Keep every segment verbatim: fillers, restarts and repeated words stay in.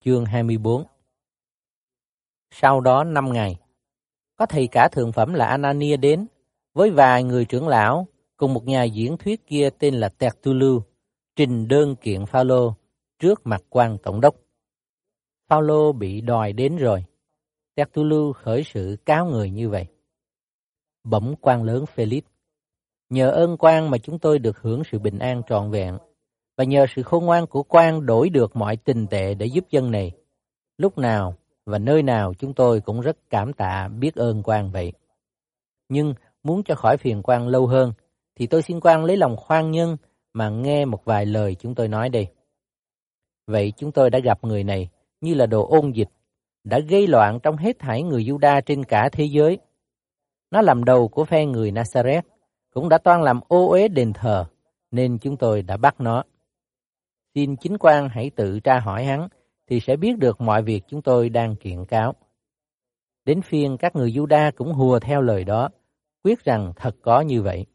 chương hai mươi bốn. Sau đó năm ngày, có thầy cả thượng phẩm là Anania đến với vài người trưởng lão cùng một nhà diễn thuyết kia tên là Tertullu trình đơn kiện Phao-lô trước mặt quan tổng đốc. Phao-lô bị đòi đến rồi. Tertullu khởi sự cáo người như vậy: Bẩm quan lớn Felix, nhờ ơn quan mà chúng tôi được hưởng sự bình an trọn vẹn, và nhờ sự khôn ngoan của quan đổi được mọi tình tệ để giúp dân này. Lúc nào và nơi nào chúng tôi cũng rất cảm tạ biết ơn quan vậy. Nhưng muốn cho khỏi phiền quan lâu hơn, thì tôi xin quan lấy lòng khoan nhân mà nghe một vài lời chúng tôi nói đây. Vậy chúng tôi đã gặp người này như là đồ ôn dịch, đã gây loạn trong hết thảy người Giu-đa trên cả thế giới. Nó làm đầu của phe người Nazareth, cũng đã toan làm ô uế đền thờ, nên chúng tôi đã bắt nó. Xin chính quan hãy tự tra hỏi hắn, thì sẽ biết được mọi việc chúng tôi đang kiện cáo. Đến phiên các người Giu-đa cũng hùa theo lời đó, quyết rằng thật có như vậy.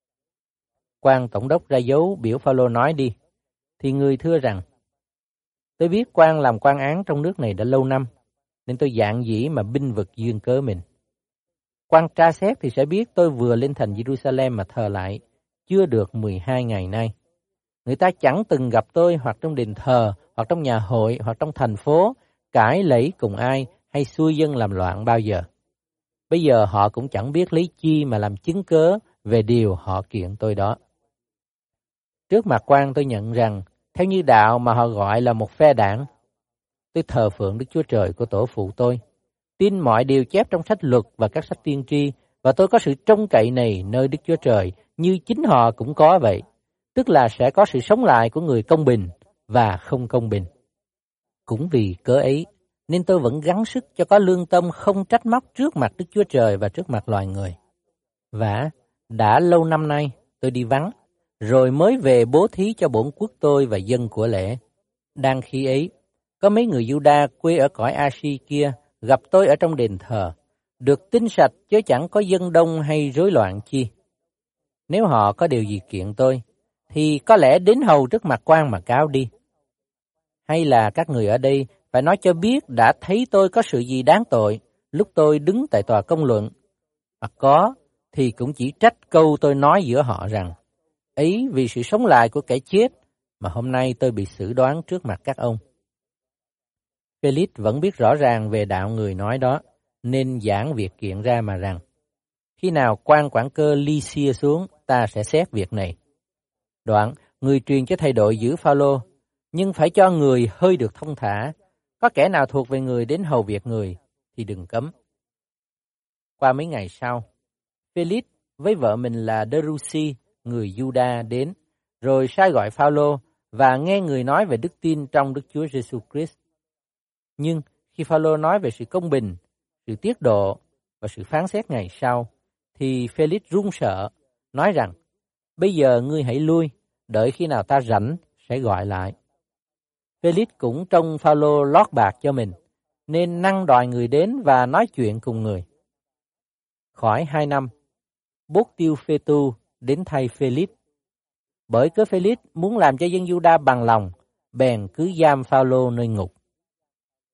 Quan tổng đốc ra dấu biểu Phao-lô nói đi, thì người thưa rằng: Tôi biết quan làm quan án trong nước này đã lâu năm, nên tôi dạn dĩ mà binh vực duyên cớ mình. Quan tra xét thì sẽ biết tôi vừa lên thành Jerusalem mà thờ lại, chưa được mười hai ngày nay. Người ta chẳng từng gặp tôi hoặc trong đền thờ, hoặc trong nhà hội, hoặc trong thành phố, cãi lẫy cùng ai, hay xui dân làm loạn bao giờ. Bây giờ họ cũng chẳng biết lấy chi mà làm chứng cớ về điều họ kiện tôi đó. Trước mặt quan tôi nhận rằng, theo như đạo mà họ gọi là một phe đảng, tôi thờ phượng Đức Chúa Trời của tổ phụ tôi, tin mọi điều chép trong sách luật và các sách tiên tri, và tôi có sự trông cậy này nơi Đức Chúa Trời như chính họ cũng có vậy, tức là sẽ có sự sống lại của người công bình và không công bình. Cũng vì cớ ấy, nên tôi vẫn gắng sức cho có lương tâm không trách móc trước mặt Đức Chúa Trời và trước mặt loài người. Và đã lâu năm nay tôi đi vắng, rồi mới về bố thí cho bổn quốc tôi và dân của lễ. Đang khi ấy, có mấy người Giu-đa quê ở cõi A-si kia gặp tôi ở trong đền thờ, được tinh sạch chứ chẳng có dân đông hay rối loạn chi. Nếu họ có điều gì kiện tôi, thì có lẽ đến hầu trước mặt quan mà cáo đi. Hay là các người ở đây phải nói cho biết đã thấy tôi có sự gì đáng tội lúc tôi đứng tại tòa công luận, hoặc có thì cũng chỉ trách câu tôi nói giữa họ rằng: ấy vì sự sống lại của kẻ chết mà hôm nay tôi bị xử đoán trước mặt các ông. Felix vẫn biết rõ ràng về đạo người nói đó, nên giảng việc kiện ra mà rằng: khi nào quan quản cơ Lycia xuống, ta sẽ xét việc này. Đoạn, người truyền cho thầy đội giữ Phao-lô, nhưng phải cho người hơi được thông thả. Có kẻ nào thuộc về người đến hầu việc người, thì đừng cấm. Qua mấy ngày sau, Felix với vợ mình là Drusy, người Giu-đa đến, rồi sai gọi Phao-lô và nghe người nói về đức tin trong Đức Chúa Giêsu Christ. Nhưng khi Phao-lô nói về sự công bình, sự tiết độ và sự phán xét ngày sau, thì Felix run sợ, nói rằng: bây giờ ngươi hãy lui, đợi khi nào ta rảnh sẽ gọi lại. Felix cũng trông Phao-lô lót bạc cho mình, nên năng đòi người đến và nói chuyện cùng người. Khỏi hai năm, Bốt Tiêu Phê-tu đến thay Felix. Bởi cớ Felix muốn làm cho dân Giu-đa bằng lòng, bèn cứ giam Phao-lô nơi ngục.